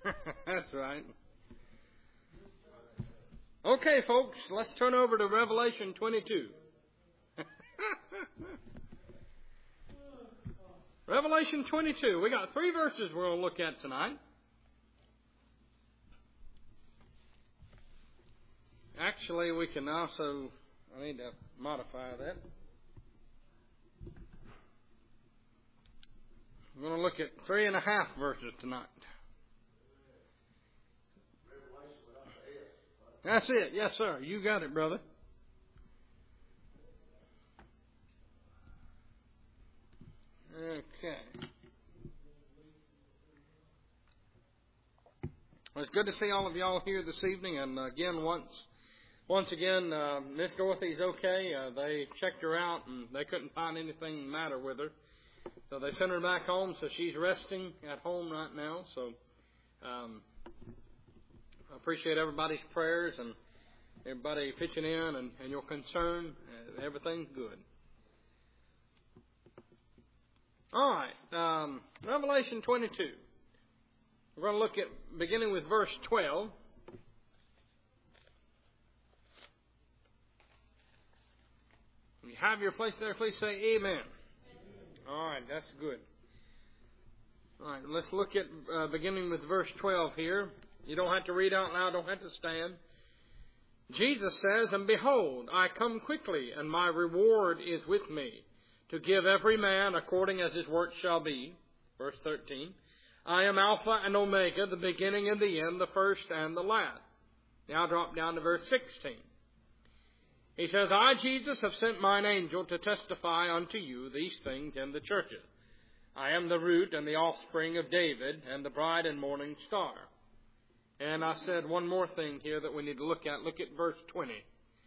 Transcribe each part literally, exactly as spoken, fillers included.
That's right. Okay, folks, let's turn over to Revelation twenty-two. Revelation twenty-two. We got three verses we're going to look at tonight. Actually, we can also, I need to modify that. We're going to look at three and a half verses tonight. That's it. Yes, sir. You got it, brother. Okay. Well, it's good to see all of y'all here this evening. And again, once once again, uh, Miss Dorothy's okay. Uh, they checked her out, and they couldn't find anything the matter with her. So they sent her back home, so she's resting at home right now. So um, I appreciate everybody's prayers and everybody pitching in and, and your concern. Uh, everything's good. All right, um, Revelation twenty-two. We're going to look at, beginning with verse twelve. If you have your place there, please say amen. All right, that's good. All right, let's look at, uh, beginning with verse twelve here. You don't have to read out loud, don't have to stand. Jesus says, "And behold, I come quickly, and my reward is with me, to give every man according as his work shall be." Verse thirteen. "I am Alpha and Omega, the beginning and the end, the first and the last." Now drop down to verse sixteen. He says, "I, Jesus, have sent mine angel to testify unto you these things in the churches. I am the root and the offspring of David, and the bride and morning star." And I said one more thing here that we need to look at. Look at verse twenty.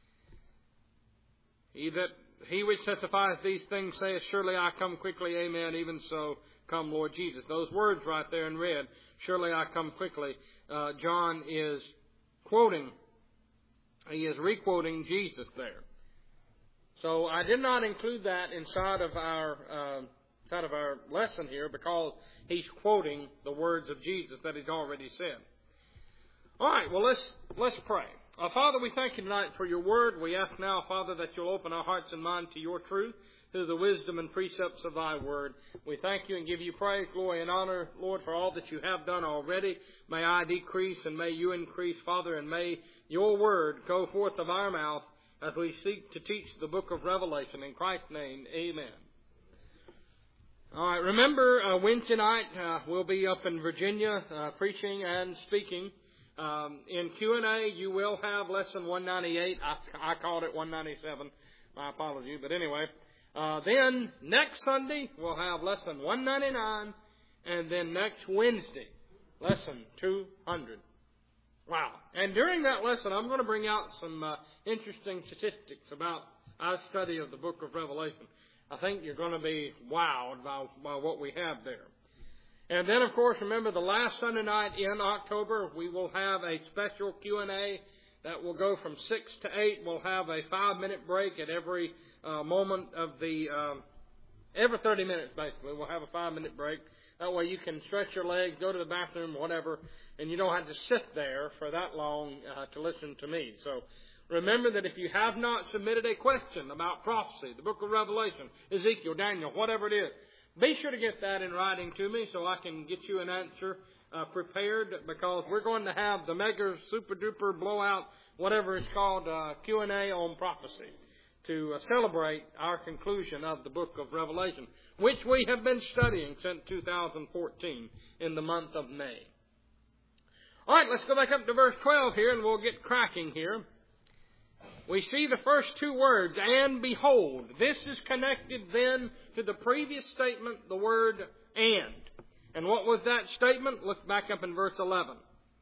He that He which testifieth these things saith, "Surely I come quickly, amen, even so come Lord Jesus." Those words right there in red, "Surely I come quickly," uh, John is quoting, he is re-quoting Jesus there. So I did not include that inside of our uh, inside of our lesson here because he's quoting the words of Jesus that he's already said. All right, well, let's let's pray. Uh, Father, we thank you tonight for your word. We ask now, Father, that you'll open our hearts and minds to your truth through the wisdom and precepts of thy word. We thank you and give you praise, glory, and honor, Lord, for all that you have done already. May I decrease and may you increase, Father, and may your word go forth of our mouth as we seek to teach the book of Revelation. In Christ's name, amen. All right, remember, uh, Wednesday night uh, we'll be up in Virginia uh, preaching and speaking. Um, in Q and A, you will have lesson one ninety-eight. I, I called it one ninety-seven. My apology. But anyway, uh, then next Sunday, we'll have lesson one ninety-nine. And then next Wednesday, lesson two hundred. Wow. And during that lesson, I'm going to bring out some uh, interesting statistics about our study of the book of Revelation. I think you're going to be wowed by, by what we have there. And then, of course, remember the last Sunday night in October, we will have a special Q and A that will go from six to eight. We'll have a five-minute break at every uh, moment of the, um, every thirty minutes, basically. We'll have a five-minute break. That way you can stretch your legs, go to the bathroom, whatever, and you don't have to sit there for that long uh, to listen to me. So remember that if you have not submitted a question about prophecy, the book of Revelation, Ezekiel, Daniel, whatever it is, be sure to get that in writing to me so I can get you an answer uh, prepared, because we're going to have the mega super duper blowout, whatever it's called, uh, Q and A on prophecy to uh, celebrate our conclusion of the book of Revelation, which we have been studying since two thousand fourteen in the month of May. All right, let's go back up to verse twelve here and we'll get cracking here. We see the first two words, "and behold." This is connected then to the previous statement, the word "and." And what was that statement? Look back up in verse eleven.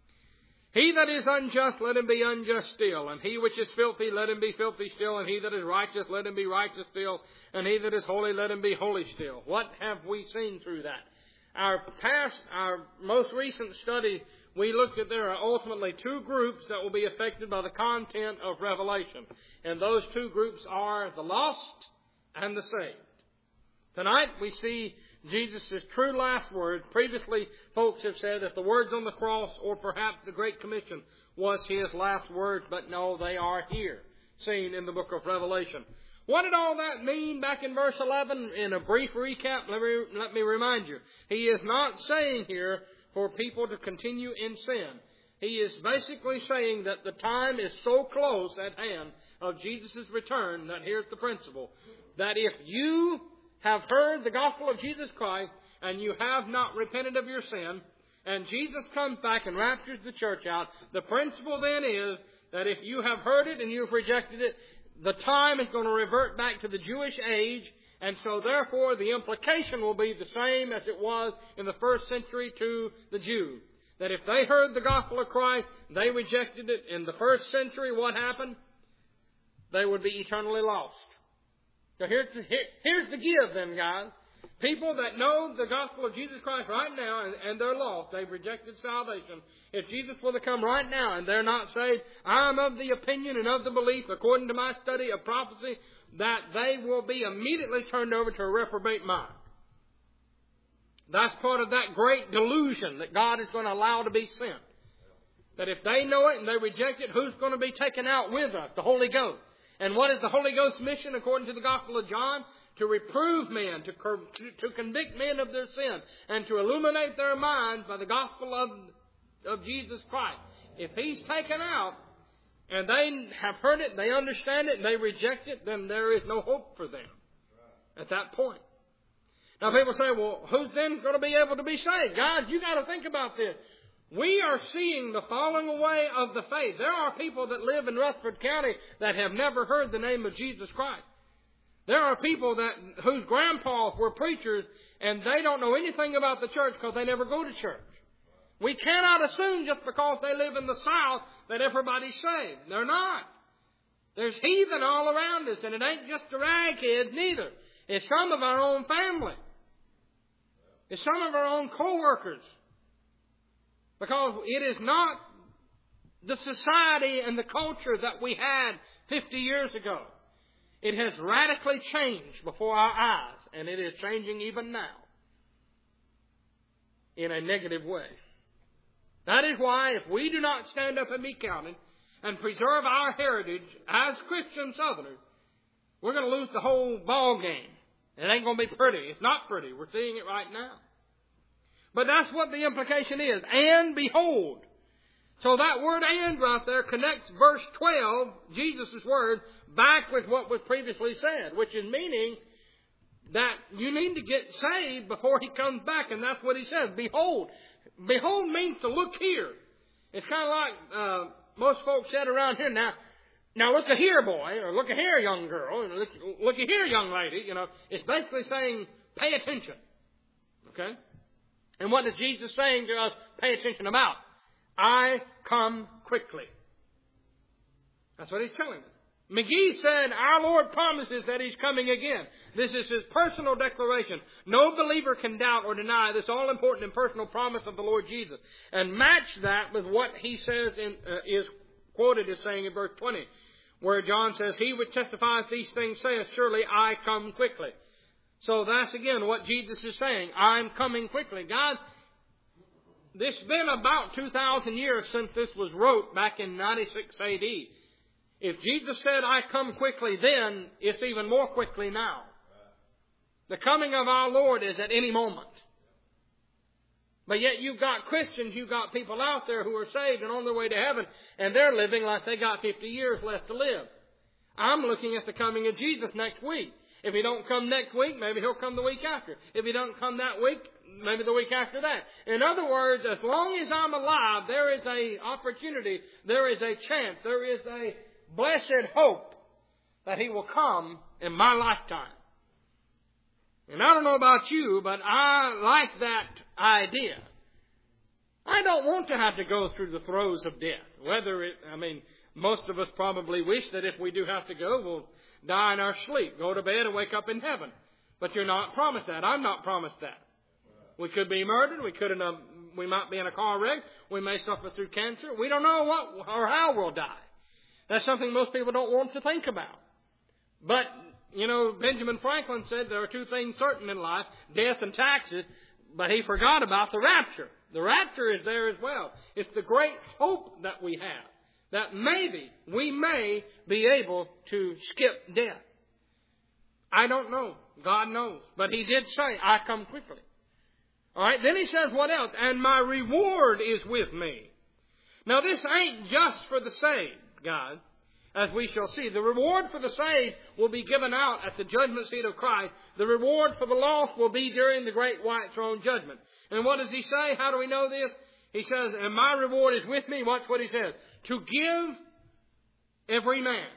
"He that is unjust, let him be unjust still. And he which is filthy, let him be filthy still. And he that is righteous, let him be righteous still. And he that is holy, let him be holy still." What have we seen through that? Our past, our most recent study, we looked at there are ultimately two groups that will be affected by the content of Revelation. And those two groups are the lost and the saved. Tonight we see Jesus' true last words. Previously, folks have said that the words on the cross or perhaps the Great Commission was His last words, but no, they are here, seen in the book of Revelation. What did all that mean back in verse eleven? In a brief recap, let me, let me remind you. He is not saying here for people to continue in sin. He is basically saying that the time is so close at hand of Jesus' return that here's the principle. That if you have heard the gospel of Jesus Christ and you have not repented of your sin, and Jesus comes back and raptures the church out, the principle then is that if you have heard it and you've rejected it, the time is going to revert back to the Jewish age, and so therefore the implication will be the same as it was in the first century to the Jew. That if they heard the gospel of Christ, they rejected it in the first century, what happened? They would be eternally lost. So here's the, here, here's the give then, guys. People that know the gospel of Jesus Christ right now and, and they're lost, they've rejected salvation. If Jesus were to come right now and they're not saved, I'm of the opinion and of the belief, according to my study of prophecy, that they will be immediately turned over to a reprobate mind. That's part of that great delusion that God is going to allow to be sent. That if they know it and they reject it, who's going to be taken out with us? The Holy Ghost. And what is the Holy Ghost's mission according to the Gospel of John? To reprove men, to, to convict men of their sin, and to illuminate their minds by the gospel of, of Jesus Christ. If He's taken out, and they have heard it, they understand it, and they reject it, then there is no hope for them at that point. Now people say, well, who's then going to be able to be saved? Guys, you got to think about this. We are seeing the falling away of the faith. There are people that live in Rutherford County that have never heard the name of Jesus Christ. There are people that whose grandpas were preachers and they don't know anything about the church because they never go to church. We cannot assume just because they live in the South that everybody's saved. They're not. There's heathen all around us, and it ain't just the ragheads neither. It's some of our own family. It's some of our own co-workers. Because it is not the society and the culture that we had fifty years ago. It has radically changed before our eyes, and it is changing even now in a negative way. That is why if we do not stand up and be counted and preserve our heritage as Christian Southerners, we're going to lose the whole ball game. It ain't going to be pretty. It's not pretty. We're seeing it right now. But that's what the implication is. And behold. So that word and right there connects verse twelve, Jesus' word, back with what was previously said, which is meaning that you need to get saved before He comes back. And that's what He says. Behold. Behold means to look here. It's kind of like uh, most folks said around here. Now, now look at here, boy, or look at here, young girl, and look, look at here, young lady. You know, it's basically saying, pay attention. Okay? And what is Jesus saying to us, pay attention about? I come quickly. That's what He's telling us. McGee said, our Lord promises that He's coming again. This is His personal declaration. No believer can doubt or deny this all-important and personal promise of the Lord Jesus. And match that with what He says in, uh, is quoted as saying in verse twenty, where John says, He which testifies these things saith, surely I come quickly. So that's again what Jesus is saying. I'm coming quickly. God, this has been about two thousand years since this was wrote back in ninety-six A D. If Jesus said, I come quickly then, it's even more quickly now. The coming of our Lord is at any moment. But yet you've got Christians, you've got people out there who are saved and on their way to heaven, and they're living like they got fifty years left to live. I'm looking at the coming of Jesus next week. If He don't come next week, maybe He'll come the week after. If He don't come that week, maybe the week after that. In other words, as long as I'm alive, there is an opportunity, there is a chance, there is a blessed hope that He will come in my lifetime. And I don't know about you, but I like that idea. I don't want to have to go through the throes of death. Whether it, I mean, most of us probably wish that if we do have to go, we'll die in our sleep, go to bed and wake up in heaven. But you're not promised that. I'm not promised that. We could be murdered. We could, in a, we might be in a car wreck. We may suffer through cancer. We don't know what or how we'll die. That's something most people don't want to think about. But you know, Benjamin Franklin said there are two things certain in life, death and taxes, but he forgot about the rapture. The rapture is there as well. It's the great hope that we have, that maybe we may be able to skip death. I don't know. God knows. But he did say, I come quickly. All right, then he says what else? And my reward is with me. Now this ain't just for the saved, guys, as we shall see. The reward for the saved will be given out at the judgment seat of Christ. The reward for the lost will be during the great white throne judgment. And what does he say? How do we know this? He says, and my reward is with me. Watch what he says. To give every man.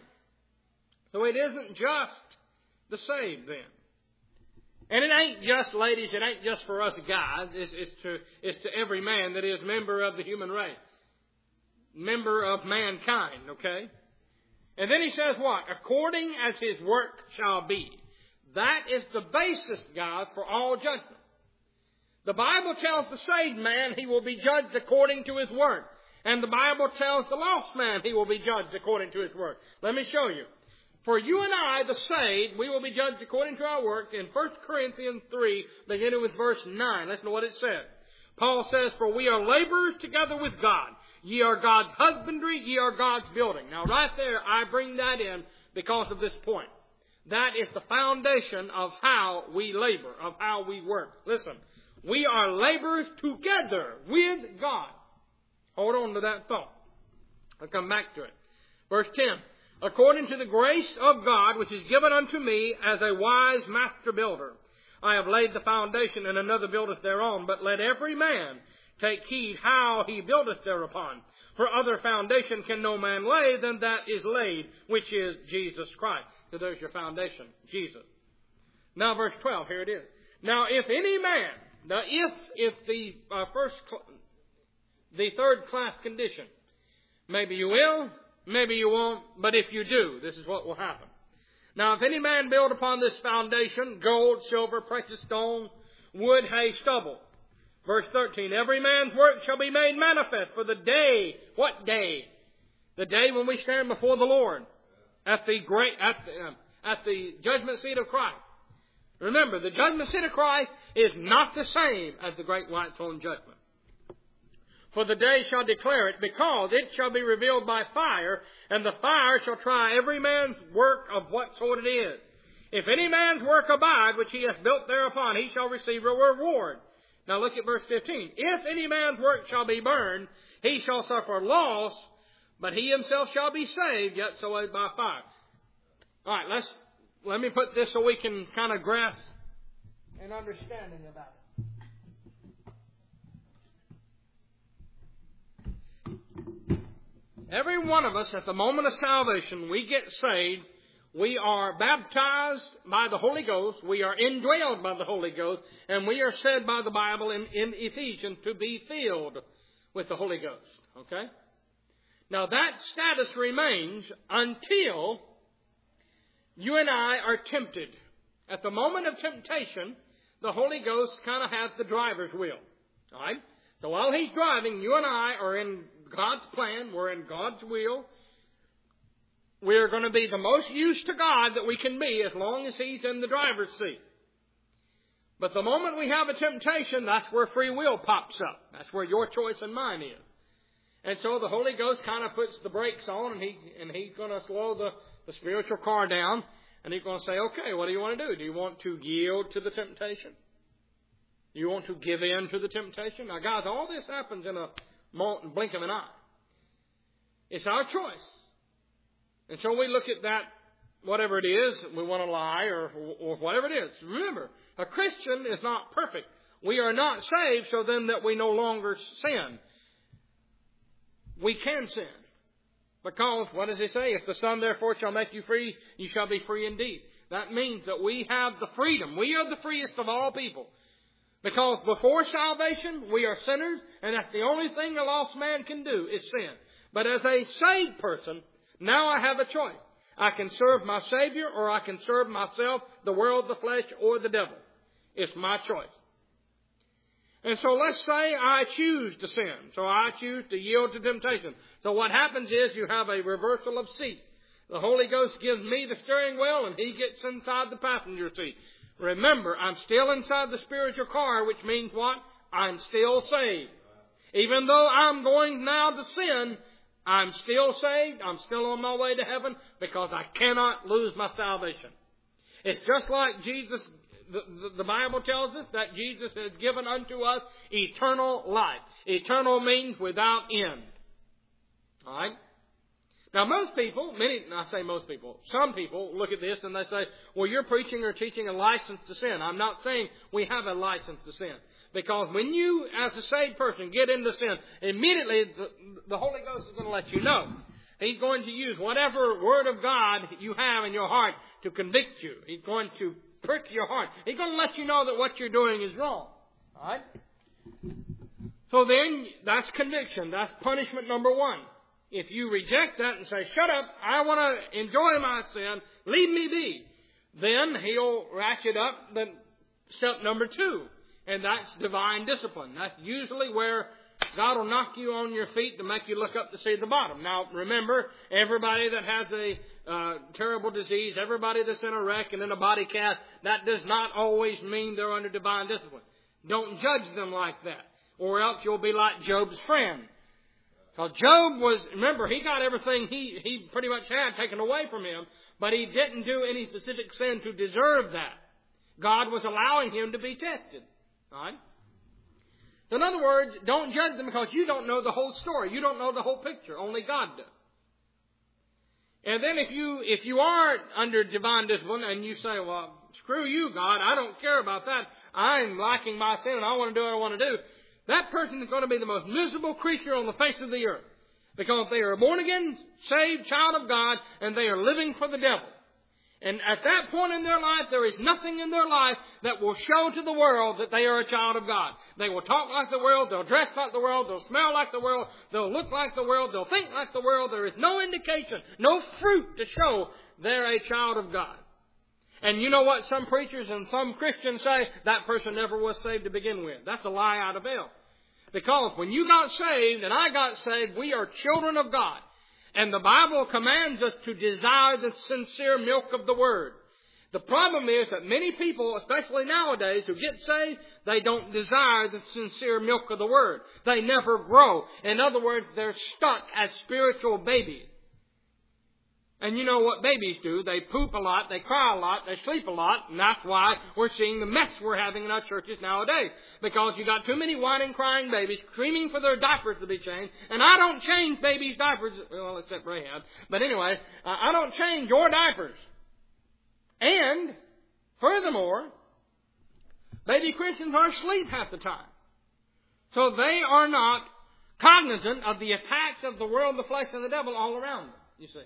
So it isn't just the saved then. And it ain't just, ladies, it ain't just for us guys. It's, it's, to, it's to every man that is member of the human race. Member of mankind, okay? And then he says what? According as his work shall be. That is the basis, guys, for all judgment. The Bible tells the saved man he will be judged according to his work. And the Bible tells the lost man he will be judged according to his work. Let me show you. For you and I, the saved, we will be judged according to our works in First Corinthians three, beginning with verse nine. Listen to what it says. Paul says, for we are laborers together with God. Ye are God's husbandry, ye are God's building. Now right there, I bring that in because of this point. That is the foundation of how we labor, of how we work. Listen, we are laborers together with God. Hold on to that thought. I'll come back to it. Verse ten. According to the grace of God, which is given unto me as a wise master builder, I have laid the foundation, and another buildeth thereon. But let every man take heed how he buildeth thereupon. For other foundation can no man lay than that is laid, which is Jesus Christ. So there's your foundation, Jesus. Now verse twelve, here it is. Now if any man, now if, if the uh, first, cl- the third class condition, maybe you will, maybe you won't, but if you do, this is what will happen. Now, if any man build upon this foundation, gold, silver, precious stone, wood, hay, stubble. Verse thirteen, every man's work shall be made manifest for the day. What day? The day when we stand before the Lord at the great, at the, uh, at the judgment seat of Christ. Remember, the judgment seat of Christ is not the same as the great white throne judgment. For the day shall declare it, because it shall be revealed by fire, and the fire shall try every man's work of what sort it is. If any man's work abide, which he hath built thereupon, he shall receive a reward. Now look at verse fifteen. If any man's work shall be burned, he shall suffer loss, but he himself shall be saved, yet so as by fire. All right, let's let me put this so we can kind of grasp an understanding about it. Every one of us, at the moment of salvation, we get saved. We are baptized by the Holy Ghost. We are indwelled by the Holy Ghost. And we are said by the Bible in, in Ephesians to be filled with the Holy Ghost. Okay? Now that status remains until you and I are tempted. At the moment of temptation, the Holy Ghost kind of has the driver's wheel. All right? So while He's driving, you and I are in God's plan. We're in God's will. We're going to be the most used to God that we can be as long as He's in the driver's seat. But the moment we have a temptation, that's where free will pops up. That's where your choice and mine is. And so the Holy Ghost kind of puts the brakes on, and, he, and He's going to slow the, the spiritual car down. And He's going to say, okay, what do you want to do? Do you want to yield to the temptation? Do you want to give in to the temptation? Now, guys, all this happens in a blink of an eye. It's our choice. And so we look at that, whatever it is, we want to lie or, or whatever it is. Remember, a Christian is not perfect. We are not saved so then that we no longer sin. We can sin. Because, what does He say? If the Son therefore shall make you free, you shall be free indeed. That means that we have the freedom. We are the freest of all people. Because before salvation, we are sinners, and that's the only thing a lost man can do is sin. But as a saved person, now I have a choice. I can serve my Savior, or I can serve myself, the world, the flesh, or the devil. It's my choice. And so let's say I choose to sin. So I choose to yield to temptation. So what happens is you have a reversal of seat. The Holy Ghost gives me the steering wheel and He gets inside the passenger seat. Remember, I'm still inside the spiritual car, which means what? I'm still saved. Even though I'm going now to sin, I'm still saved. I'm still on my way to heaven because I cannot lose my salvation. It's just like Jesus, the, the, the Bible tells us that Jesus has given unto us eternal life. Eternal means without end. All right? Now, most people, many, I say most people, some people look at this and they say, well, you're preaching or teaching a license to sin. I'm not saying we have a license to sin. Because when you, as a saved person, get into sin, immediately the, the Holy Ghost is going to let you know. He's going to use whatever Word of God you have in your heart to convict you. He's going to prick your heart. He's going to let you know that what you're doing is wrong. All right? So then, that's conviction. That's punishment number one. If you reject that and say, shut up, I want to enjoy my sin, leave me be, then He'll ratchet up the step number two. And that's divine discipline. That's usually where God will knock you on your feet to make you look up to see the bottom. Now, remember, everybody that has a uh, terrible disease, everybody that's in a wreck and in a body cast, that does not always mean they're under divine discipline. Don't judge them like that, or else you'll be like Job's friend. Because Job was, remember, he got everything he, he pretty much had taken away from him, but he didn't do any specific sin to deserve that. God was allowing him to be tested. All right? So in other words, don't judge them because you don't know the whole story. You don't know the whole picture. Only God does. And then if you if you are under divine discipline and you say, well, screw you, God, I don't care about that. I'm lacking my sin and I want to do what I want to do. That person is going to be the most miserable creature on the face of the earth. Because they are a born-again, saved child of God and they are living for the devil. And at that point in their life, there is nothing in their life that will show to the world that they are a child of God. They will talk like the world, they'll dress like the world, they'll smell like the world, they'll look like the world, they'll think like the world. There is no indication, no fruit to show they're a child of God. And you know what some preachers and some Christians say? That person never was saved to begin with. That's a lie out of hell. Because when you got saved and I got saved, we are children of God. And the Bible commands us to desire the sincere milk of the Word. The problem is that many people, especially nowadays, who get saved, they don't desire the sincere milk of the Word. They never grow. In other words, they're stuck as spiritual babies. And you know what babies do. They poop a lot, they cry a lot, they sleep a lot, and that's why we're seeing the mess we're having in our churches nowadays. Because you got too many whining, crying babies screaming for their diapers to be changed. And I don't change babies' diapers, well, except Rahab. But anyway, uh, I don't change your diapers. And, furthermore, baby Christians are asleep half the time. So they are not cognizant of the attacks of the world, the flesh, and the devil all around them, you see.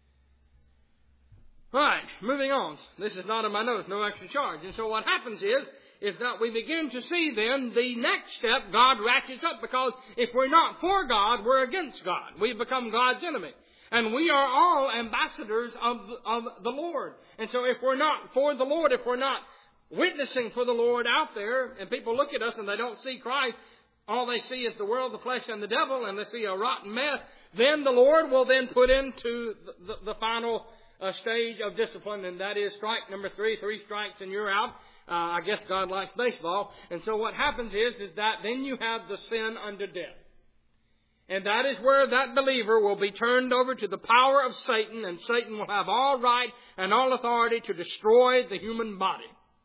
Right, moving on. This is not in my notes, no extra charge. And so what happens is, is that we begin to see then the next step God ratchets up, because if we're not for God, we're against God. We've become God's enemy. And we are all ambassadors of, of the Lord. And so if we're not for the Lord, if we're not witnessing for the Lord out there, and people look at us and they don't see Christ, all they see is the world, the flesh, and the devil, and they see a rotten mess, then the Lord will then put into the, the, the final a stage of discipline, and that is strike number three. Three strikes and you're out. Uh, I guess God likes baseball. And so what happens is, is that then you have the sin unto death. And that is where that believer will be turned over to the power of Satan, and Satan will have all right and all authority to destroy the human body.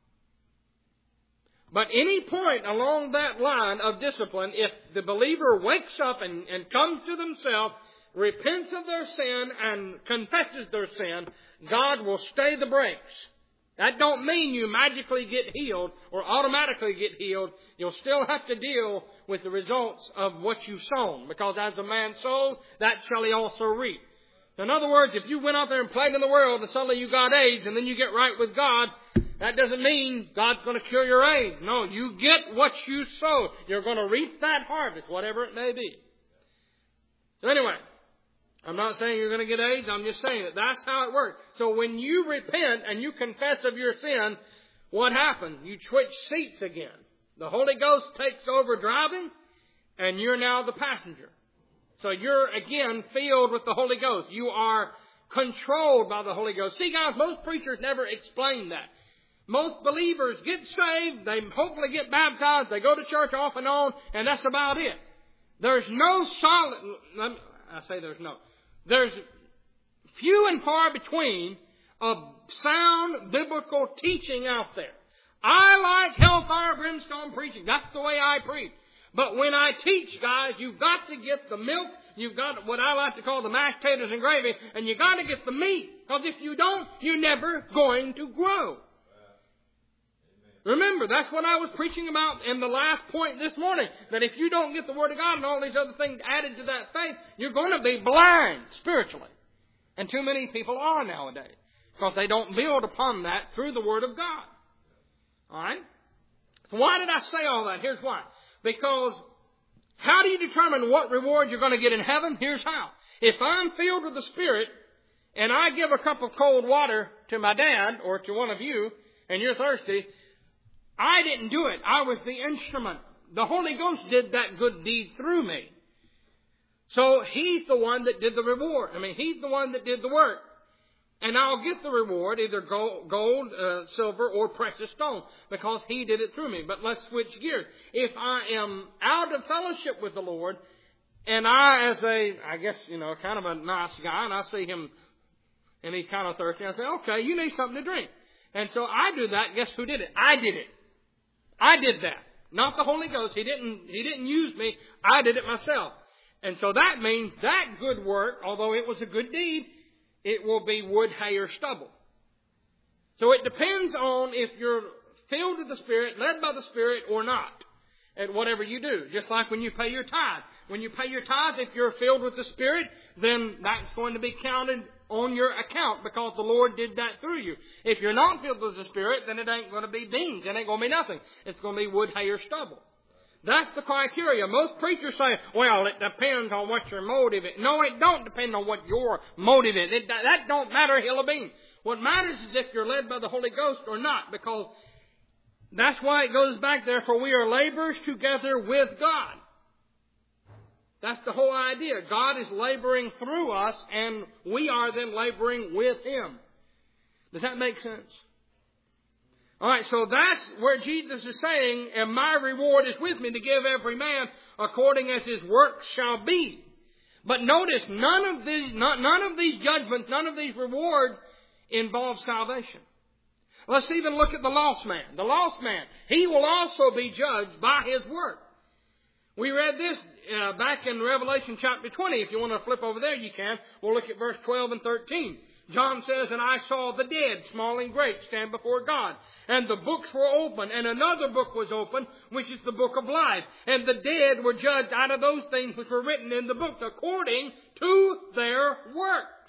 But any point along that line of discipline, if the believer wakes up and, and comes to themselves, repents of their sin and confesses their sin, God will stay the brakes. That don't mean you magically get healed or automatically get healed. You'll still have to deal with the results of what you've sown. Because as a man sows, that shall he also reap. In other words, if you went out there and played in the world and suddenly you got AIDS and then you get right with God, that doesn't mean God's going to cure your AIDS. No, you get what you sow. You're going to reap that harvest, whatever it may be. So anyway, I'm not saying you're going to get AIDS. I'm just saying that that's how it works. So when you repent and you confess of your sin, what happened? You switch seats again. The Holy Ghost takes over driving, and you're now the passenger. So you're again filled with the Holy Ghost. You are controlled by the Holy Ghost. See, guys, most preachers never explain that. Most believers get saved, they hopefully get baptized, they go to church off and on, and that's about it. There's no solid, I say there's no, there's few and far between of sound biblical teaching out there. I like hellfire brimstone preaching. That's the way I preach. But when I teach, guys, you've got to get the milk. You've got what I like to call the mashed potatoes and gravy. And you've got to get the meat. Because if you don't, you're never going to grow. Remember, that's what I was preaching about in the last point this morning. That if you don't get the Word of God and all these other things added to that faith, you're going to be blind spiritually. And too many people are nowadays. Because they don't build upon that through the Word of God. Alright? So why did I say all that? Here's why. Because how do you determine what reward you're going to get in heaven? Here's how. If I'm filled with the Spirit and I give a cup of cold water to my dad or to one of you and you're thirsty, I didn't do it. I was the instrument. The Holy Ghost did that good deed through me. So He's the one that did the reward. I mean, He's the one that did the work. And I'll get the reward, either gold, gold uh, silver, or precious stone, because He did it through me. But let's switch gears. If I am out of fellowship with the Lord, and I, as a, I guess, you know, kind of a nice guy, and I see him, and he's kind of thirsty, I say, okay, you need something to drink. And so I do that. Guess who did it? I did it. I did that. Not the Holy Ghost. He didn't, He didn't use me. I did it myself. And so that means that good work, although it was a good deed, it will be wood, hay, or stubble. So it depends on if you're filled with the Spirit, led by the Spirit, or not, at whatever you do. Just like when you pay your tithe. When you pay your tithe, if you're filled with the Spirit, then that's going to be counted on your account because the Lord did that through you. If you're not filled with the Spirit, then it ain't going to be beans. It ain't going to be nothing. It's going to be wood, hay, or stubble. That's the criteria. Most preachers say, well, it depends on what your motive is. No, it don't depend on what your motive is. It, that don't matter a hill of beans. What matters is if you're led by the Holy Ghost or not, because that's why it goes back there, for we are laborers together with God. That's the whole idea. God is laboring through us, and we are then laboring with Him. Does that make sense? All right, so that's where Jesus is saying, and my reward is with me to give every man according as his work shall be. But notice, none of these, none of these judgments, none of these rewards involve salvation. Let's even look at the lost man. The lost man, he will also be judged by his work. We read this uh, back in Revelation chapter twenty. If you want to flip over there, you can. We'll look at verse twelve and thirteen. John says, and I saw the dead, small and great, stand before God. And the books were open, and another book was open, which is the book of life. And the dead were judged out of those things which were written in the book, according to their works.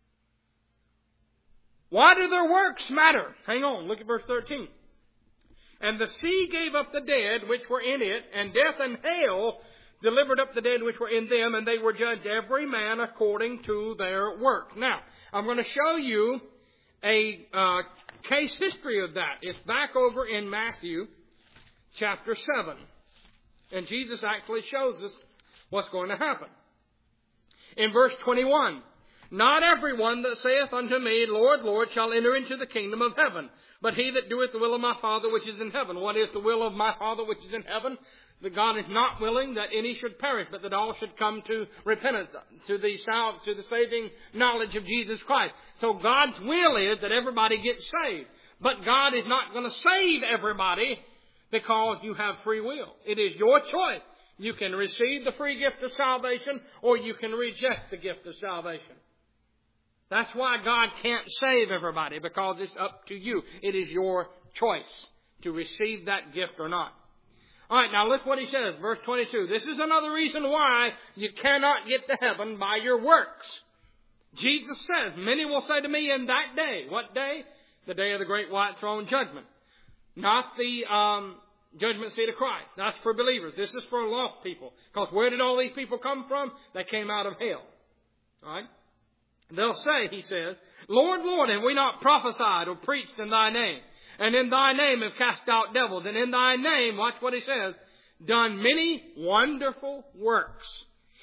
Why do their works matter? Hang on, look at verse thirteen. And the sea gave up the dead which were in it, and death and hell delivered up the dead which were in them, and they were judged every man according to their work. Now, I'm going to show you a uh, case history of that. It's back over in Matthew chapter seven. And Jesus actually shows us what's going to happen. In verse twenty-one, not everyone that saith unto me, Lord, Lord, shall enter into the kingdom of heaven, but he that doeth the will of my Father which is in heaven. What is the will of my Father which is in heaven? That God is not willing that any should perish, but that all should come to repentance, to the to the saving knowledge of Jesus Christ. So God's will is that everybody gets saved. But God is not going to save everybody because you have free will. It is your choice. You can receive the free gift of salvation, or you can reject the gift of salvation. That's why God can't save everybody, because it's up to you. It is your choice to receive that gift or not. All right, now look what he says, verse twenty-two. This is another reason why you cannot get to heaven by your works. Jesus says, many will say to me in that day. What day? The day of the great white throne judgment. Not the um, judgment seat of Christ. That's for believers. This is for lost people. Because where did all these people come from? They came out of hell. All right? They'll say, he says, Lord, Lord, have we not prophesied or preached in thy name? And in thy name have cast out devils. And in thy name, watch what he says, done many wonderful works.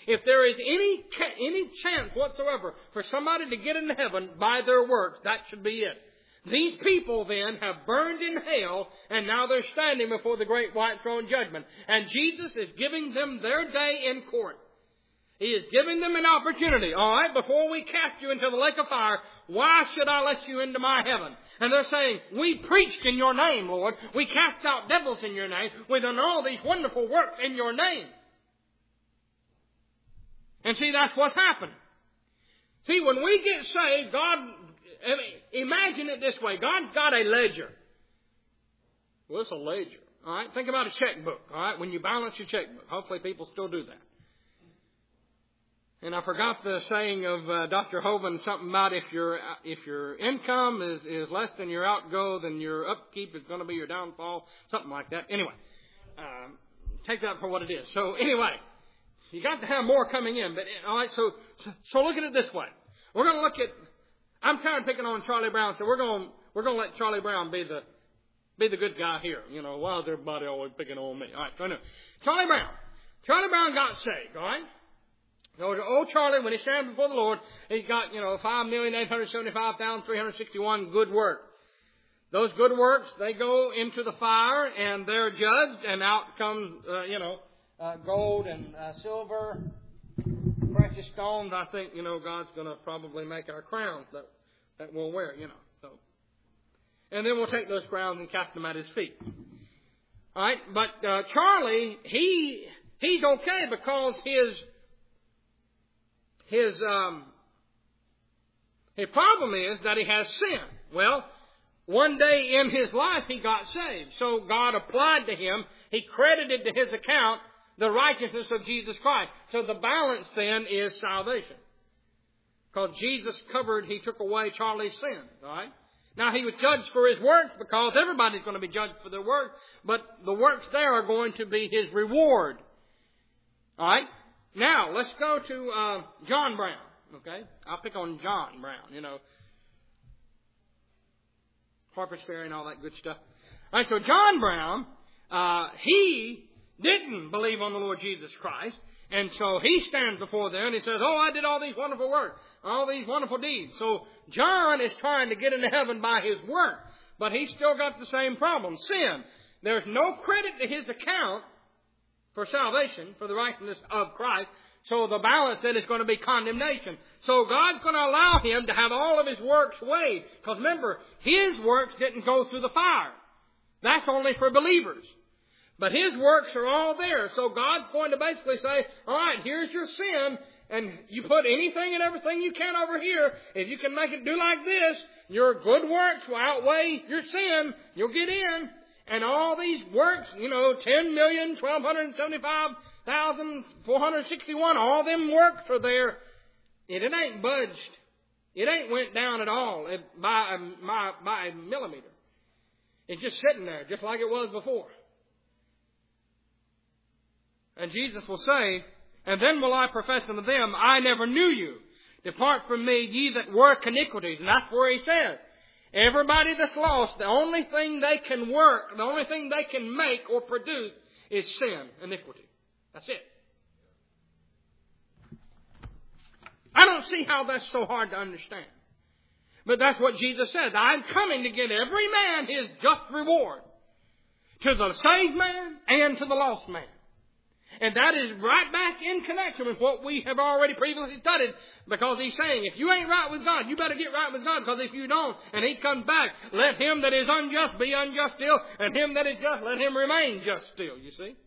If there is any any chance whatsoever for somebody to get into heaven by their works, that should be it. These people then have burned in hell, and now they're standing before the great white throne judgment. And Jesus is giving them their day in court. He is giving them an opportunity. All right, before we cast you into the lake of fire, why should I let you into my heaven? And they're saying, we preached in your name, Lord. We cast out devils in your name. We've done all these wonderful works in your name. And see, that's what's happening. See, when we get saved, God, imagine it this way. God's got a ledger. Well, it's a ledger. All right, think about a checkbook. All right, when you balance your checkbook. Hopefully people still do that. And I forgot the saying of uh, Doctor Hovind, something about if your if your income is, is less than your outgo, then your upkeep is going to be your downfall. Something like that. Anyway, um, take that for what it is. So anyway, you got to have more coming in. But all right, so so, so look at it this way. We're going to look at. I'm tired of picking on Charlie Brown, so we're going we're going to let Charlie Brown be the be the good guy here. You know, why is everybody always picking on me? All right, so no. Charlie Brown. Charlie Brown got saved. All right. So old Charlie, when he stands before the Lord, he's got, you know, five million eight hundred seventy-five thousand three hundred sixty-one good works. Those good works, they go into the fire and they're judged, and out comes, uh, you know, uh, gold and uh, silver, precious stones. I think, you know, God's going to probably make our crowns that, that we'll wear, you know. So, and then we'll take those crowns and cast them at His feet. All right, but uh, Charlie, he he's okay because his His um, his problem is that he has sin. Well, one day in his life he got saved. So God applied to him. He credited to his account the righteousness of Jesus Christ. So the balance then is salvation. Because Jesus covered, He took away Charlie's sin. All right? Now he was judged for his works because everybody's going to be judged for their works. But the works there are going to be his reward. All right? Now, let's go to uh, John Brown, okay? I'll pick on John Brown, you know. Harper's Ferry and all that good stuff. All right, so John Brown, uh, he didn't believe on the Lord Jesus Christ. And so he stands before there and he says, oh, I did all these wonderful works, all these wonderful deeds. So John is trying to get into heaven by his work. But he's still got the same problem, sin. There's no credit to his account for salvation, for the righteousness of Christ. So the balance then is going to be condemnation. So God's going to allow him to have all of his works weighed. Because remember, his works didn't go through the fire. That's only for believers. But his works are all there. So God's going to basically say, all right, here's your sin. And you put anything and everything you can over here. If you can make it do like this, your good works will outweigh your sin. You'll get in. And all these works, you know, ten million, twelve seventy-five thousand, four hundred sixty-one, all them works are there. And it ain't budged. It ain't went down at all by a, by, by a millimeter. It's just sitting there, just like it was before. And Jesus will say, and then will I profess unto them, I never knew you. Depart from me, ye that work iniquities. And that's where He says, everybody that's lost, the only thing they can work, the only thing they can make or produce is sin, iniquity. That's it. I don't see how that's so hard to understand. But that's what Jesus says. I'm coming to give every man his just reward. To the saved man and to the lost man. And that is right back in connection with what we have already previously studied. Because He's saying, if you ain't right with God, you better get right with God. Because if you don't, and He comes back, let him that is unjust be unjust still, and him that is just, let him remain just still, you see.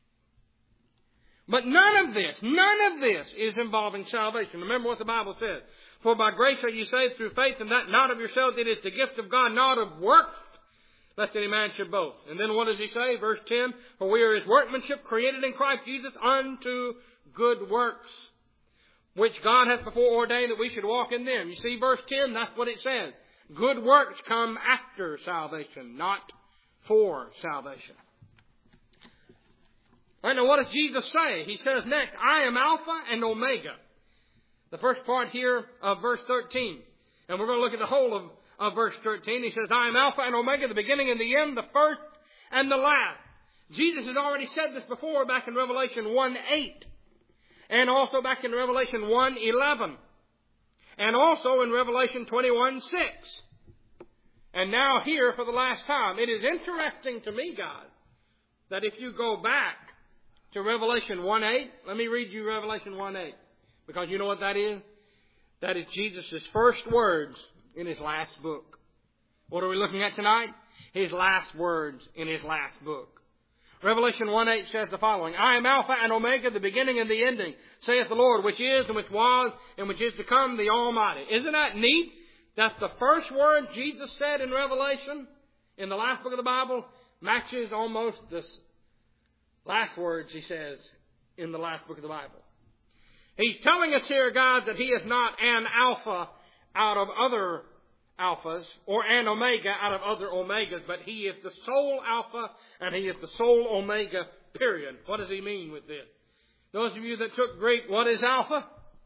But none of this, none of this is involving salvation. Remember what the Bible says. For by grace are you saved through faith, and that not of yourselves, it is the gift of God, not of works, lest any man should boast. And then what does He say? Verse ten, for we are His workmanship, created in Christ Jesus unto good works, which God hath before ordained that we should walk in them. You see, verse ten, that's what it says. Good works come after salvation, not for salvation. All right, now what does Jesus say? He says next, I am Alpha and Omega. The first part here of verse thirteen. And we're going to look at the whole of, of verse thirteen. He says, I am Alpha and Omega, the beginning and the end, the first and the last. Jesus has already said this before back in Revelation one eight. And also back in Revelation one eleven. And also in Revelation twenty-one six. And now here for the last time. It is interesting to me, guys, that if you go back to Revelation one eight, let me read you Revelation one eight. Because you know what that is? That is Jesus' first words in His last book. What are we looking at tonight? His last words in His last book. Revelation one eight says the following, I am Alpha and Omega, the beginning and the ending, saith the Lord, which is and which was and which is to come, the Almighty. Isn't that neat? That's the first word Jesus said in Revelation, in the last book of the Bible, matches almost the last words He says in the last book of the Bible. He's telling us here, guys, that He is not an Alpha out of other Alphas or an Omega out of other Omegas, but He is the sole Alpha and He is the sole Omega, period. What does He mean with this? Those of you that took Greek, what is Alpha?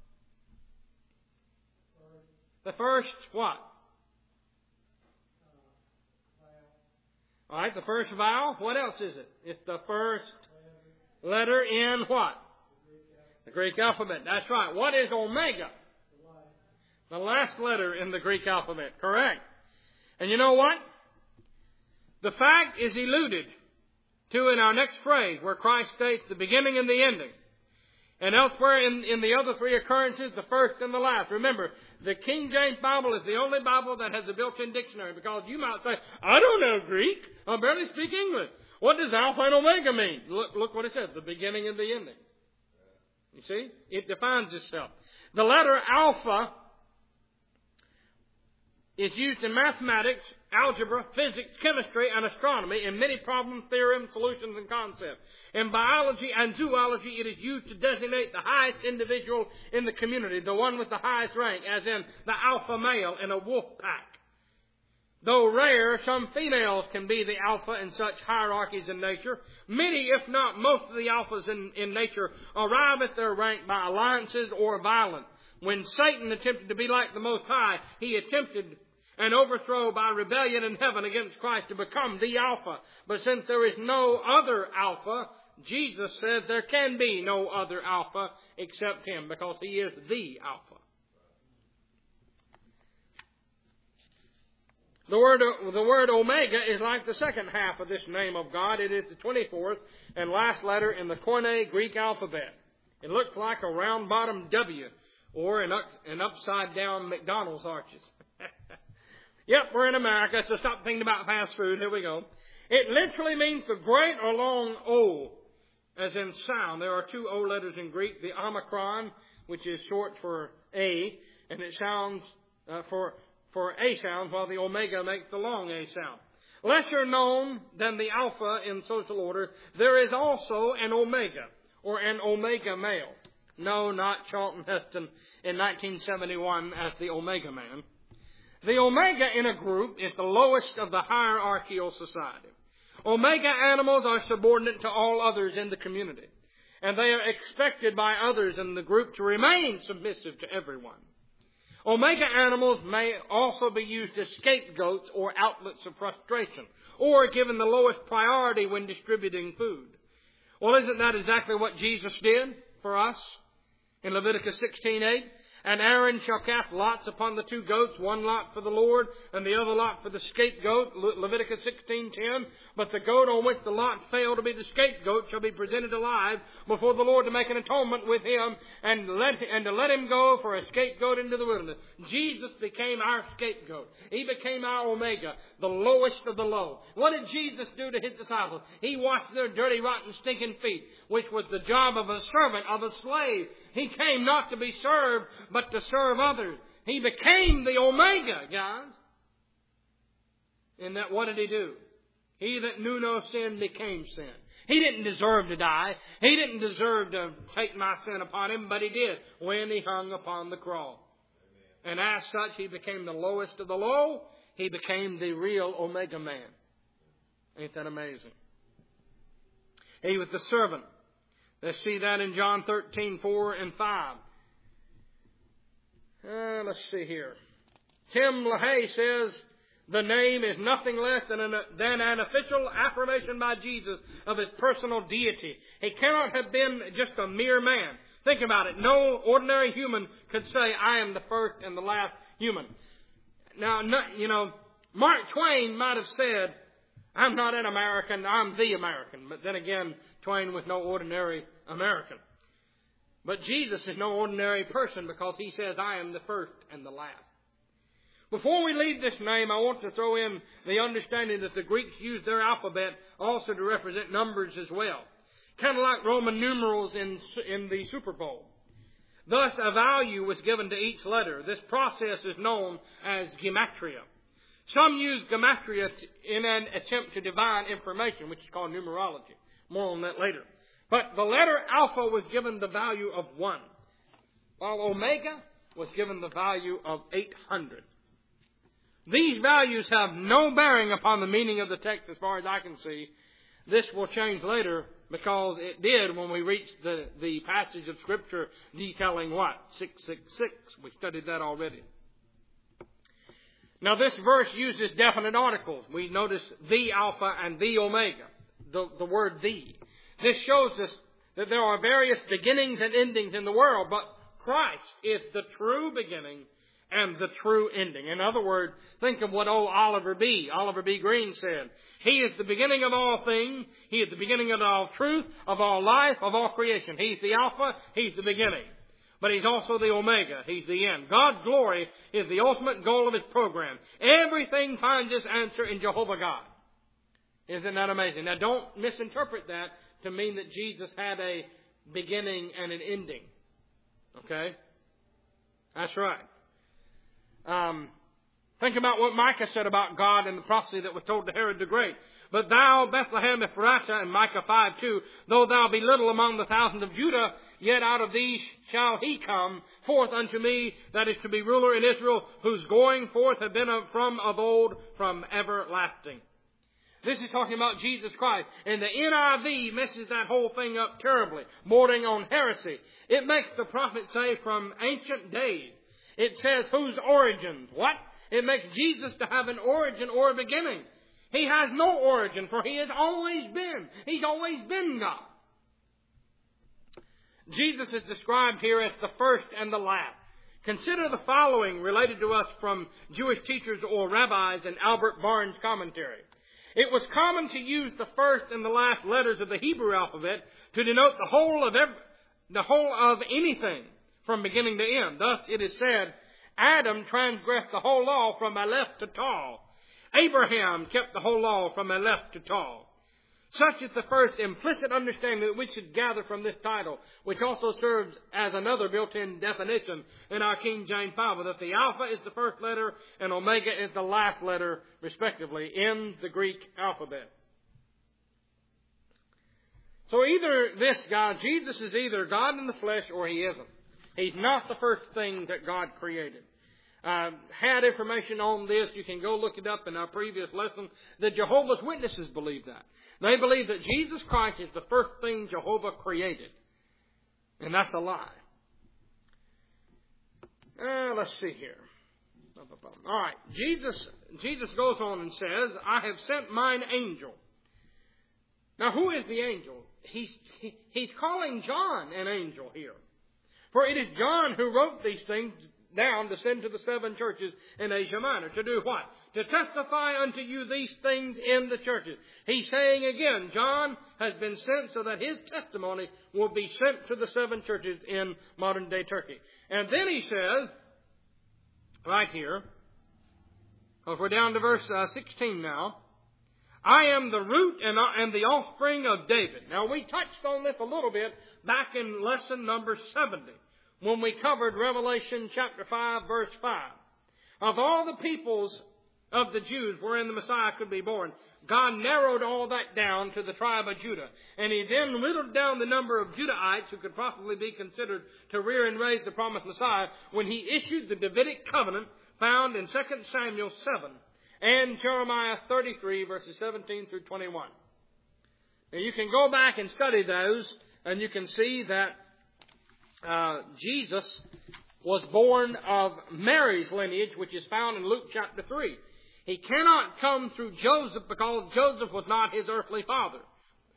The first what? All right, the first vowel. What else is it? It's the first letter in what? The Greek alphabet. That's right. What is Omega? The last letter in the Greek alphabet. Correct. And you know what? The fact is alluded to in our next phrase where Christ states the beginning and the ending. And elsewhere in, in the other three occurrences, the first and the last. Remember, the King James Bible is the only Bible that has a built-in dictionary, because you might say, I don't know Greek. I barely speak English. What does Alpha and Omega mean? Look, look what it says, the beginning and the ending. You see? It defines itself. The letter Alpha is used in mathematics, algebra, physics, chemistry, and astronomy in many problem theorems, solutions, and concepts. In biology and zoology, it is used to designate the highest individual in the community, the one with the highest rank, as in the alpha male in a wolf pack. Though rare, some females can be the alpha in such hierarchies in nature. Many, if not most of the alphas in, in nature arrive at their rank by alliances or violence. When Satan attempted to be like the Most High, he attempted an overthrow by rebellion in heaven against Christ to become the Alpha. But since there is no other Alpha, Jesus says there can be no other Alpha except Him, because He is the Alpha. The word, the word Omega is like the second half of this name of God. It is the twenty-fourth and last letter in the Koine Greek alphabet. It looks like a round-bottomed W, or an, an upside-down McDonald's arches. Yep, we're in America, so stop thinking about fast food. Here we go. It literally means the great or long O, as in sound. There are two O letters in Greek, the omicron, which is short for A, and it sounds uh, for, for A sound, while the omega makes the long A sound. Lesser known than the alpha in social order, there is also an omega, or an omega male. No, not Charlton Heston in nineteen seventy-one as the Omega Man. The Omega in a group is the lowest of the hierarchical society. Omega animals are subordinate to all others in the community, and they are expected by others in the group to remain submissive to everyone. Omega animals may also be used as scapegoats or outlets of frustration, or given the lowest priority when distributing food. Well, isn't that exactly what Jesus did for us in Leviticus sixteen eight? And Aaron shall cast lots upon the two goats, one lot for the Lord and the other lot for the scapegoat, Le- Leviticus sixteen ten. But the goat on which the lot failed to be the scapegoat shall be presented alive before the Lord to make an atonement with him, and let and to let him go for a scapegoat into the wilderness. Jesus became our scapegoat. He became our Omega, the lowest of the low. What did Jesus do to His disciples? He washed their dirty, rotten, stinking feet, which was the job of a servant, of a slave. He came not to be served, but to serve others. He became the Omega, guys. And that, what did He do? He that knew no sin became sin. He didn't deserve to die. He didn't deserve to take my sin upon Him, but He did when He hung upon the cross. Amen. And as such, He became the lowest of the low. He became the real Omega Man. Ain't that amazing? He was the servant. Let's see that in John thirteen four and five. Uh, let's see here. Tim LaHaye says, the name is nothing less than an, than an official affirmation by Jesus of His personal deity. He cannot have been just a mere man. Think about it. No ordinary human could say, I am the first and the last human. Now, no, you know, Mark Twain might have said, I'm not an American, I'm the American. But then again, Twain was no ordinary American. But Jesus is no ordinary person because he says, I am the first and the last. Before we leave this name, I want to throw in the understanding that the Greeks used their alphabet also to represent numbers as well. Kind of like Roman numerals in, in the Super Bowl. Thus, a value was given to each letter. This process is known as gematria. Some use gematria in an attempt to divine information, which is called numerology. More on that later. But the letter alpha was given the value of one, while omega was given the value of eight hundred. These values have no bearing upon the meaning of the text as far as I can see. This will change later because it did when we reached the, the passage of Scripture detailing what? six six six. We studied that already. Now this verse uses definite articles. We notice the alpha and the omega. The, the word the. This shows us that there are various beginnings and endings in the world, but Christ is the true beginning and the true ending. In other words, think of what old Oliver B. Oliver B. Green said. He is the beginning of all things. He is the beginning of all truth, of all life, of all creation. He's the Alpha. He's the beginning. But He's also the Omega. He's the end. God's glory is the ultimate goal of His program. Everything finds its answer in Jehovah God. Isn't that amazing? Now don't misinterpret that to mean that Jesus had a beginning and an ending. Okay? That's right. Um, think about what Micah said about God in the prophecy that was told to Herod the Great. But thou, Bethlehem Ephratah, in Micah five two, though thou be little among the thousands of Judah, yet out of thee shall he come forth unto me, that is to be ruler in Israel, whose going forth have been from of old, from everlasting. This is talking about Jesus Christ. And the N I V messes that whole thing up terribly, bordering on heresy. It makes the prophet say from ancient days. It says whose origins. What? It makes Jesus to have an origin or a beginning. He has no origin, for He has always been. He's always been God. Jesus is described here as the first and the last. Consider the following related to us from Jewish teachers or rabbis in Albert Barnes' commentary. It was common to use the first and the last letters of the Hebrew alphabet to denote the whole of every, the whole of anything from beginning to end. Thus it is said, Adam transgressed the whole law from Aleph to Tav. Abraham kept the whole law from Aleph to Tav. Such is the first implicit understanding that we should gather from this title, which also serves as another built-in definition in our King James Bible, that the Alpha is the first letter and Omega is the last letter, respectively, in the Greek alphabet. So either this God, Jesus is either God in the flesh or He isn't. He's not the first thing that God created. Uh, had information on this. You can go look it up in our previous lesson. The Jehovah's Witnesses believe that. They believe that Jesus Christ is the first thing Jehovah created. And that's a lie. Uh, let's see here. All right. Jesus, Jesus goes on and says, I have sent mine angel. Now, who is the angel? He's, he, he's calling John an angel here. For it is John who wrote these things down to send to the seven churches in Asia Minor. To do what? To testify unto you these things in the churches. He's saying again, John has been sent so that his testimony will be sent to the seven churches in modern day Turkey. And then he says, right here, because we're down to verse uh, sixteen now, I am the root and, uh, and the offspring of David. Now we touched on this a little bit back in lesson number seventy, when we covered Revelation chapter five, verse five. Of all the peoples of the Jews wherein the Messiah could be born, God narrowed all that down to the tribe of Judah. And He then whittled down the number of Judahites who could possibly be considered to rear and raise the promised Messiah when He issued the Davidic covenant found in Second Samuel seven and Jeremiah thirty-three, verses seventeen through twenty-one. Now you can go back and study those, and you can see that uh, Jesus was born of Mary's lineage, which is found in Luke chapter three. He cannot come through Joseph because Joseph was not his earthly father.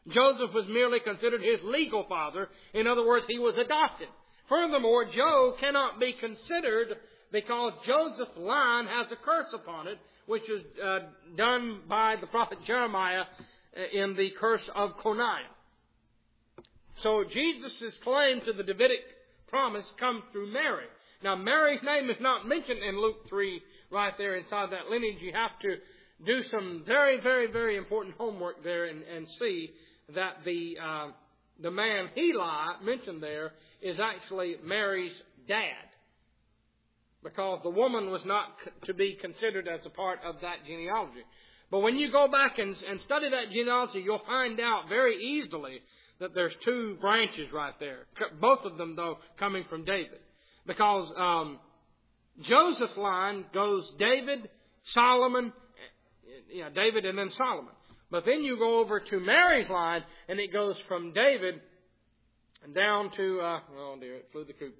Joseph was merely considered his legal father. In other words, he was adopted. Furthermore, Joe cannot be considered because Joseph's line has a curse upon it, which is uh, done by the prophet Jeremiah in the curse of Coniah. So Jesus' claim to the Davidic promise comes through Mary. Now, Mary's name is not mentioned in Luke three right there inside that lineage. You have to do some very, very, very important homework there and, and see that the uh, the man Heli mentioned there is actually Mary's dad, because the woman was not to be considered as a part of that genealogy. But when you go back and, and study that genealogy, you'll find out very easily that there's two branches right there. Both of them, though, coming from David. Because um, Joseph's line goes David, Solomon, yeah, David and then Solomon. But then you go over to Mary's line, and it goes from David down to, uh, oh dear, it flew the coop.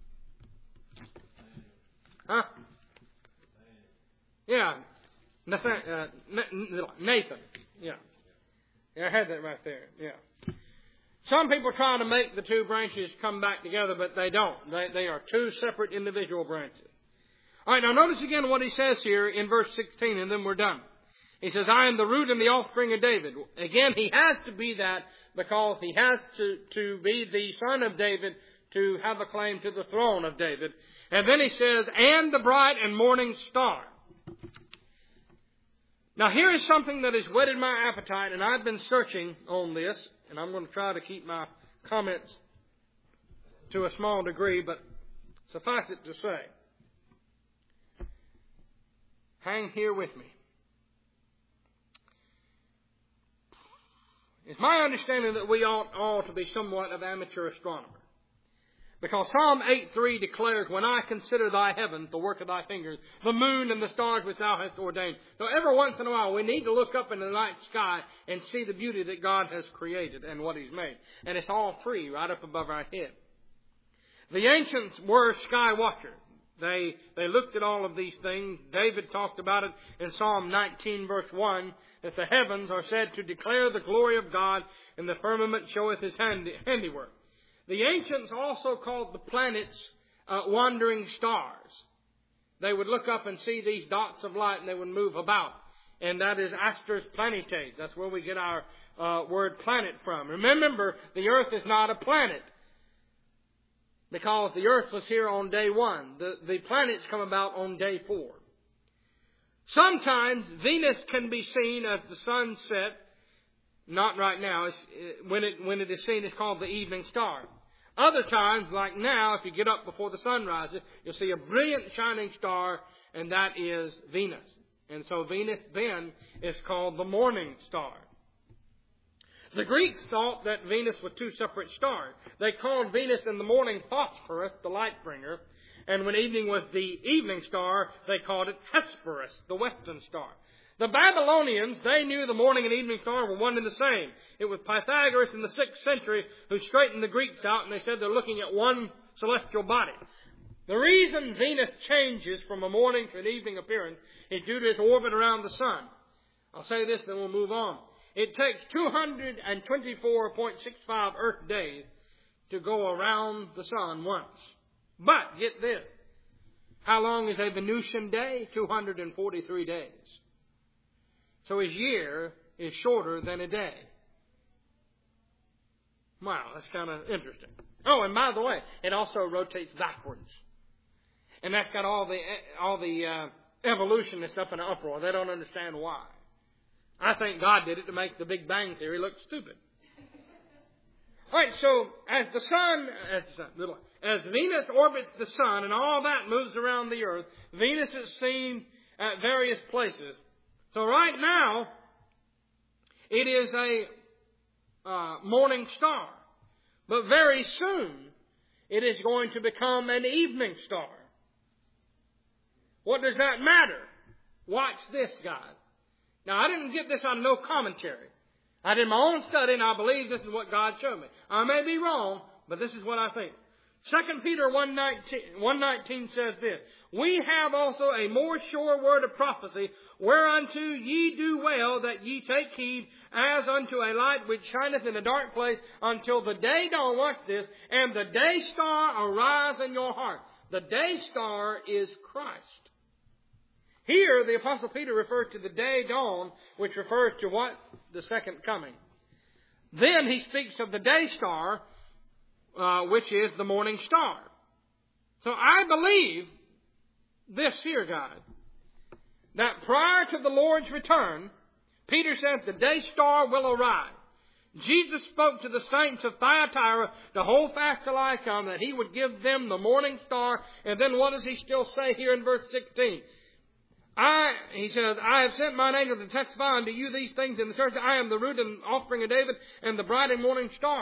Huh? Yeah. Nathan, uh, Nathan. Yeah. Yeah, I had that right there. Yeah. Some people try to make the two branches come back together, but they don't. They, they are two separate individual branches. All right, now notice again what he says here in verse sixteen, and then we're done. He says, I am the root and the offspring of David. Again, he has to be that because he has to, to be the son of David to have a claim to the throne of David. And then he says, and the bright and morning star. Now here is something that has whetted my appetite, and I've been searching on this, and I'm going to try to keep my comments to a small degree, but suffice it to say, hang here with me. It's my understanding that we ought all to be somewhat of amateur astronomers. Because Psalm eight three declares, when I consider thy heavens, the work of thy fingers, the moon and the stars which thou hast ordained. So every once in a while we need to look up into the night sky and see the beauty that God has created and what He's made. And it's all free right up above our head. The ancients were sky watchers. They, they looked at all of these things. David talked about it in Psalm nineteen verse one, that the heavens are said to declare the glory of God, and the firmament showeth His handy, handiwork. The ancients also called the planets uh, wandering stars. They would look up and see these dots of light, and they would move about. And that is Astros Planetes. That's where we get our uh, word planet from. Remember, the earth is not a planet, because the earth was here on day one. The, the planets come about on day four. Sometimes Venus can be seen as the sun set. Not right now. It's, when it when it is seen, it's called the evening star. Other times, like now, if you get up before the sun rises, you'll see a brilliant shining star, and that is Venus. And so Venus then is called the morning star. The Greeks thought that Venus was two separate stars. They called Venus in the morning Phosphorus, the light bringer, and when evening was the evening star, they called it Hesperus, the western star. The Babylonians, they knew the morning and evening star were one and the same. It was Pythagoras in the sixth century who straightened the Greeks out, and they said they're looking at one celestial body. The reason Venus changes from a morning to an evening appearance is due to its orbit around the sun. I'll say this, then we'll move on. It takes two hundred twenty-four point six five Earth days to go around the sun once. But, get this, how long is a Venusian day? two hundred forty-three days. So his year is shorter than a day. Wow, that's kind of interesting. Oh, and by the way, it also rotates backwards. And that's got all the all the uh, evolution and stuff in an uproar. They don't understand why. I think God did it to make the Big Bang Theory look stupid. All right, so as the sun, as, the sun, as Venus orbits the sun and all that moves around the earth, Venus is seen at various places. So right now, it is a uh, morning star. But very soon, it is going to become an evening star. What does that matter? Watch this, guys. Now, I didn't get this out of no commentary. I did my own study, and I believe this is what God showed me. I may be wrong, but this is what I think. Second Peter one nineteen says this, we have also a more sure word of prophecy, whereunto ye do well that ye take heed, as unto a light which shineth in a dark place, until the day dawn, watch this, and the day star arise in your heart. The day star is Christ. Here, the Apostle Peter refers to the day dawn, which refers to what? The second coming. Then he speaks of the day star, uh, which is the morning star. So I believe this here, guys, that prior to the Lord's return, Peter says the day star will arise. Jesus spoke to the saints of Thyatira to hold fast till I come, that he would give them the morning star. And then what does he still say here in verse sixteen? I, he says, I have sent mine angel to testify unto you these things in the church. I am the root and offspring of David and the bright and morning star.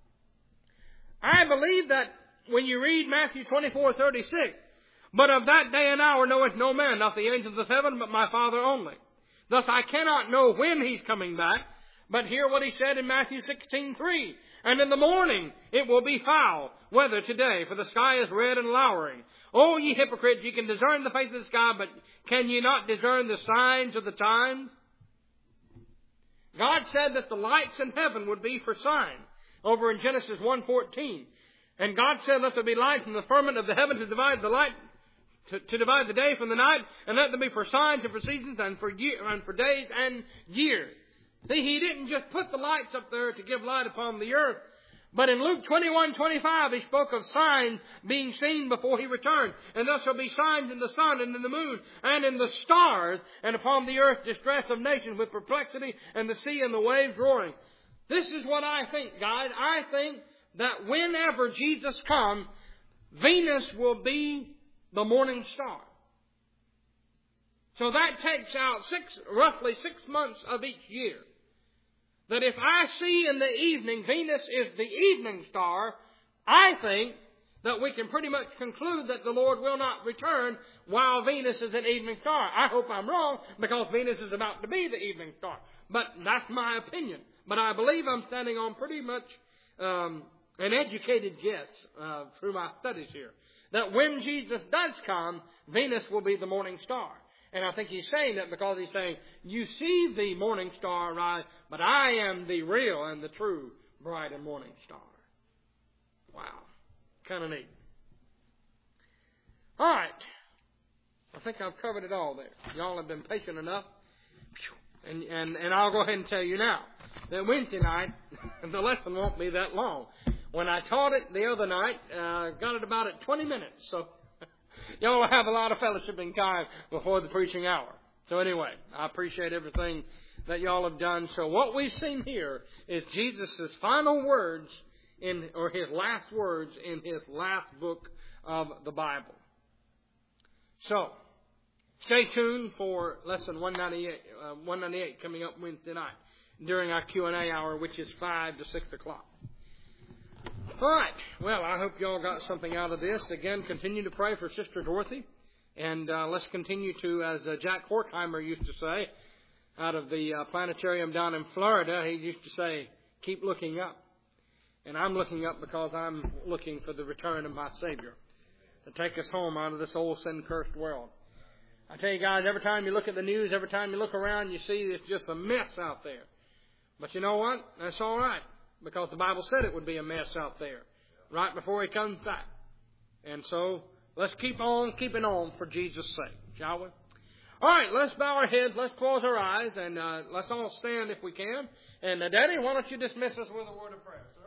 I believe that when you read Matthew twenty-four thirty-six, but of that day and hour knoweth no man, not the angels of heaven, but my Father only. Thus I cannot know when he's coming back, but hear what he said in Matthew sixteen three. And in the morning it will be foul weather today, for the sky is red and lowering. O ye hypocrites, ye can discern the face of the sky, but can ye not discern the signs of the times? God said that the lights in heaven would be for signs, over in Genesis one fourteen. And God said, let there be lights in the firmament of the heaven to divide the light, to, to divide the day from the night, and let them be for signs and for seasons and for year, and for days and years. See, he didn't just put the lights up there to give light upon the earth. But in Luke twenty-one twenty-five, he spoke of signs being seen before he returned. And there shall be signs in the sun and in the moon and in the stars, and upon the earth distress of nations with perplexity, and the sea and the waves roaring. This is what I think, guys. I think that whenever Jesus comes, Venus will be the morning star. So that takes out six, roughly six months of each year. That if I see in the evening Venus is the evening star, I think that we can pretty much conclude that the Lord will not return while Venus is an evening star. I hope I'm wrong, because Venus is about to be the evening star. But that's my opinion. But I believe I'm standing on pretty much um, an educated guess uh, through my studies here, that when Jesus does come, Venus will be the morning star. And I think he's saying that because he's saying, you see the morning star rise, but I am the real and the true bright and morning star. Wow. Kind of neat. All right. I think I've covered it all there. Y'all have been patient enough. And, and, and I'll go ahead and tell you now that Wednesday night, the lesson won't be that long. When I taught it the other night, uh, got it about at twenty minutes. So y'all will have a lot of fellowshipping time before the preaching hour. So anyway, I appreciate everything that y'all have done. So what we've seen here is Jesus' final words in, or his last words in his last book of the Bible. So stay tuned for lesson one ninety-eight, uh, one ninety-eight coming up Wednesday night during our Q and A hour, which is five to six o'clock. All right. Well, I hope you all got something out of this. Again, continue to pray for Sister Dorothy. And uh, let's continue to, as uh, Jack Horkheimer used to say, out of the uh, planetarium down in Florida, he used to say, keep looking up. And I'm looking up because I'm looking for the return of my Savior to take us home out of this old sin-cursed world. I tell you guys, every time you look at the news, every time you look around, you see it's just a mess out there. But you know what? That's all right. Because the Bible said it would be a mess out there right before he comes back. And so let's keep on keeping on for Jesus' sake, shall we? All right, let's bow our heads, let's close our eyes, and uh, let's all stand if we can. And uh, Daddy, why don't you dismiss us with a word of prayer?